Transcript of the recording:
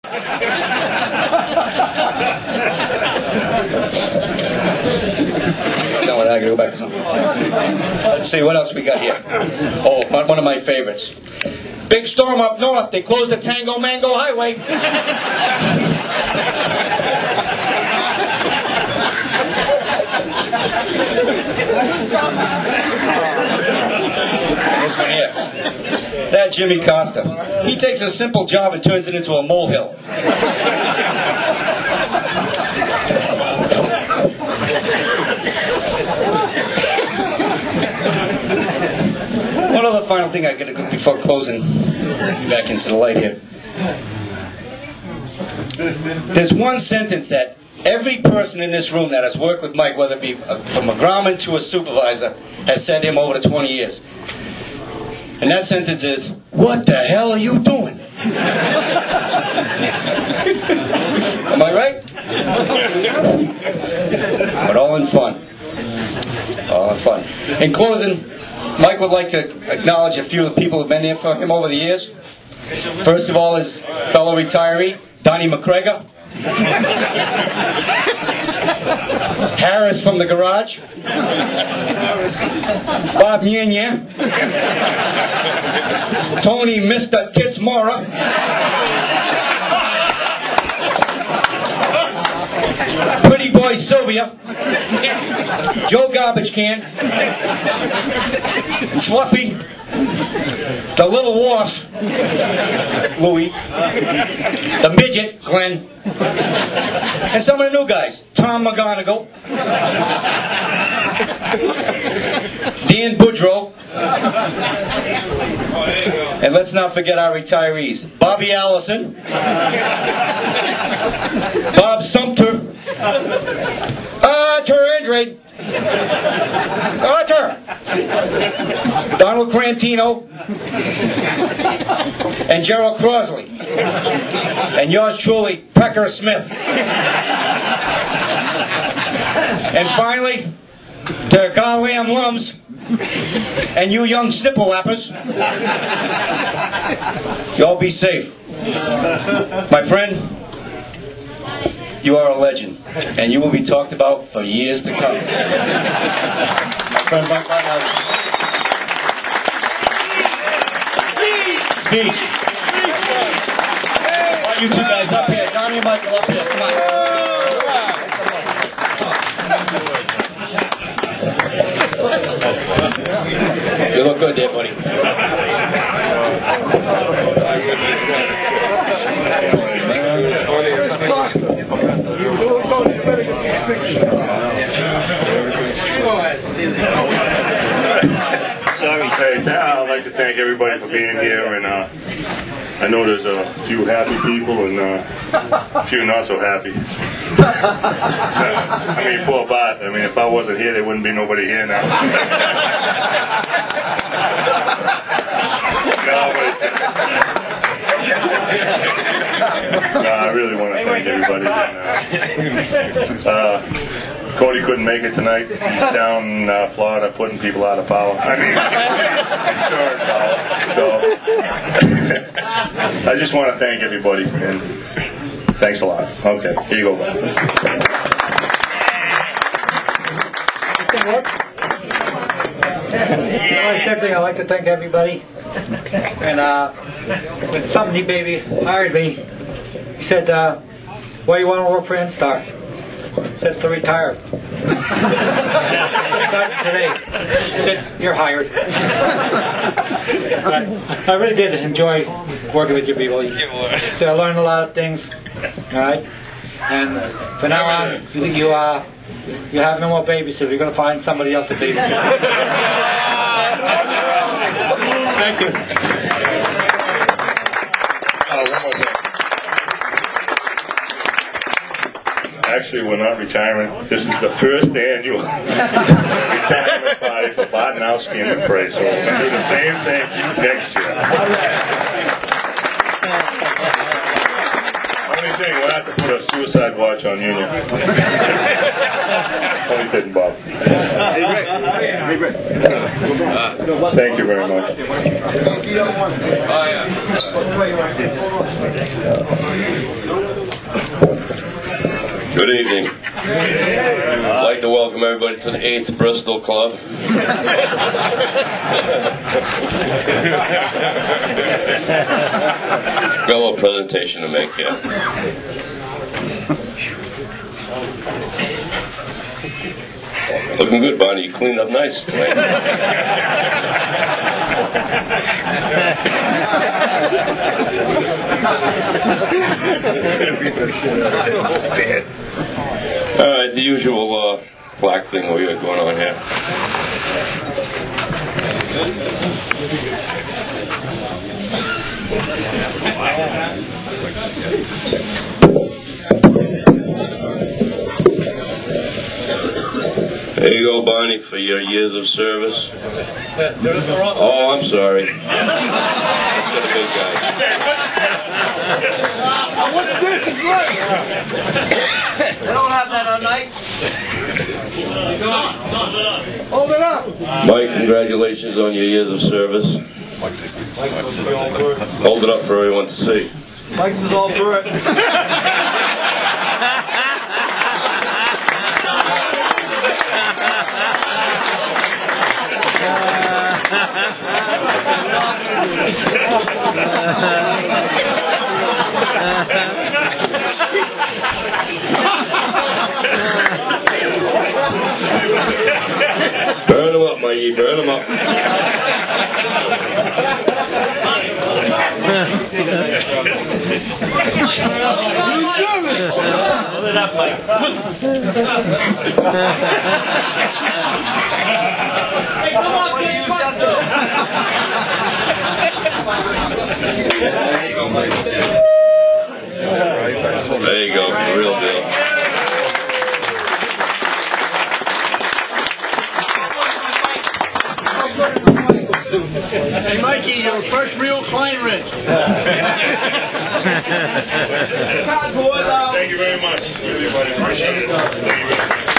No, I gotta go back to something. Let's see, what else we got here? Oh, one of my favorites. Big storm up north. They closed the Tango Mango Highway. This one here. That Jimmy Costa. He takes a simple job and turns it into a molehill. One other final thing I gotta do before closing. Back into the light here. There's one sentence that every person in this room that has worked with Mike, whether it be from a groundman to a supervisor, has said to him over the 20 years. And that sentence is, "What the hell are you doing?" Am I right? But all in fun. All in fun. In closing, Mike would like to acknowledge a few of the people who have been there for him over the years. First of all, his fellow retiree, Donnie McGregor. Harris from the garage. Bob Yanya. Tony Mr. Titsmora. Pretty boy Sylvia. Joe Garbage Can. Fluffy. The Little Wasp. Louie. The Midget, Glenn. And some of the new guys. Tom McGonigal. Dan Boudreau. And let's not forget our retirees. Bobby Allison. Bob Sumter. Arthur Andrade. Arthur. Donald Crantino. And Gerald Crosley. And yours truly, Pecker Smith. And finally, to Goddamn Lums and you young snipple lappers, y'all be safe. My friend, you are a legend, and you will be talked about for years to come. My friend Mike Barnhouse. Peace. Why you two guys up here? Donnie and Michael up here. Come on. You look good there, buddy. Hey, I'd like to thank everybody for being here, and I know there's a few happy people and a few not so happy. I mean, poor Bart. I mean, if I wasn't here, there wouldn't be nobody here now. No, I really want to thank everybody. Cody couldn't make it tonight. He's down in Florida putting people out of power. I mean, insurance power. So, I just want to thank everybody, and thanks a lot. Okay, here you go, bud. I'd like to thank everybody. And when somebody baby hired me, he said, "Why you want to work for N-Star?" Said to retire. Starting today. Said, "You're hired." I really did enjoy working with you people. So I learned a lot of things. All right. And from now on, you have no more babysitters. You're going to find somebody else to babysit. Thank you. One more thing. Actually, we're not retiring. This is the first annual retirement party for Bartnowski and McCrae. So we're going to do the same thing next year. Only thing, we'll have to put a suicide watch on Union. Only kidding, Bob. Thank you very much. Good evening. I'd like to welcome everybody to the 8th Bristol Club. Got a little presentation to make here. Looking good, Bonnie. You cleaned up nice tonight. Alright, the usual black thing we got going on here. There you go, Bonnie, for your years of service. Oh, I'm sorry. Let's get a big guy. What's this? It's right. They don't have that on night. Hold it up. Mike, congratulations on your years of service. Hold it up for everyone to see. Mike's is all for it. Burn them up, Mikey, burn them up. Hold it up, Mike. Hey, come on, kid. There you go, the real deal. Hey, Mikey, your first real client rent. Thank you very much. Really appreciate it. Thank you very much.